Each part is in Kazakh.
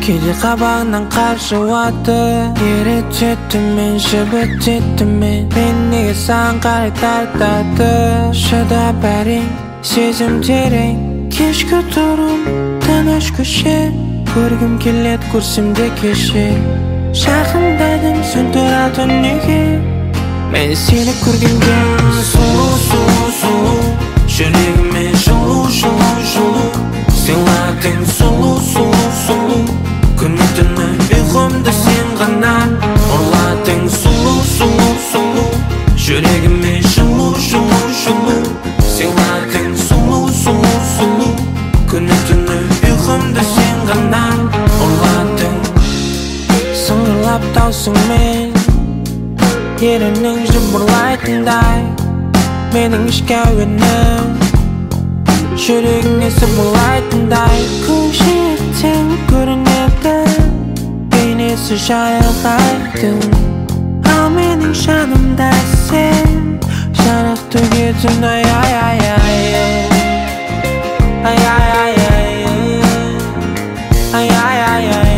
Kedi qabağından qarşı watı Yere çettimin, şibit çettimin Beni san qaray tartadı Şada bäring, sezim tereň Keşke turum, tanaş köşe Görgüm kellet kursimde keşe Şahındadım, sen turatın nege Meni seni körgümge Sulu, sulu, sulu Şeregime şulu, şulu, şulu Sen latın sulu, sulu, sulu Күнүтүнө уйкумда сен гана Орлатың сулуу, сулуу, сулуу Жүрегиме жылуу, жылуу, жылуу Сен latың сулуу, сулуу, сулуу Күнүтүнө уйкумда сен гана Орлатың Сыңгырлап таусың мен Еринең жыбырлайтындай Менің ишке өөнүм Жүрегиңе сыбырлайтындай Көшеттен көрінеді Бейнесі жайылғайдың Ал менің жанымда сен Жарық төгетін ай ай ай ай Ай ай ай ай Ай ай ай ай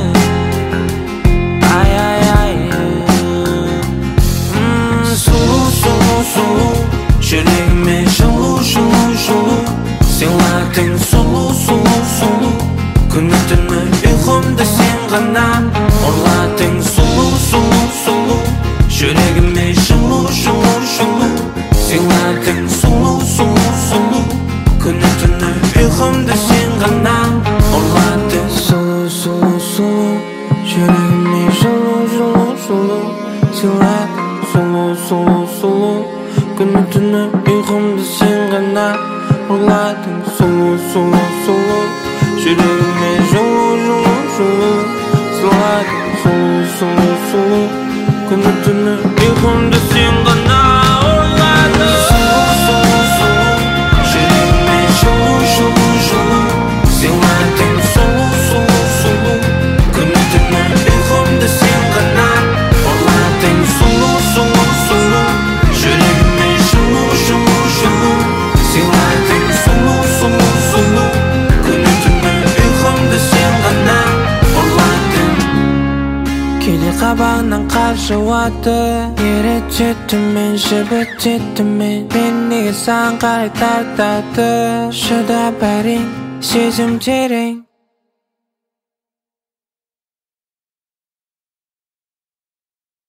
Ай ай ай Сулуу, сулуу, сулуу Жүрегіме жылуу, жылуу, жылуу Sen latың sulu, sulu, sulu Күнүтүнө уйкумда сен гана Орлатың сулуу, сулуу, сулуу Жүрегиме жылуу, жылуу, жылуу Sen latың сулуу, сулуу, сулуу Күнүтүнө уйкумда сен гана Орлатың сулуу, сулуу, сулуу Жүрегиме жылуу, жылуу, жылуу Sen latың сулуу, сулуу, сулуу Күнүтүнө уйкумда сен гана Орлатың сулуу, сулуу, сулуу Жүрегиме жылуу, жылуу, жылуу Sen latың сулуу, сулуу, сулуу Күнүтүнө уйкумда сен гана Орлатың сулуу, сулуу, сулуу Жүрегиме жылуу, жылуу, жылуу Sen latың сулуу, сулуу, сулуу Күнүтүнө уйкумда сен гана Орлатың сулуу, сулуу, сулуу Жүрегиме жылуу, жылуу, жылуу Sen latың sulu, sulu, sulu Күнүтүнө уйкумда сен гана Орлатың Кеде qabağından qarşı watı Yere çettimin, şibit çettimin Beni san qaray tartadı Şada bäring, sezim tereň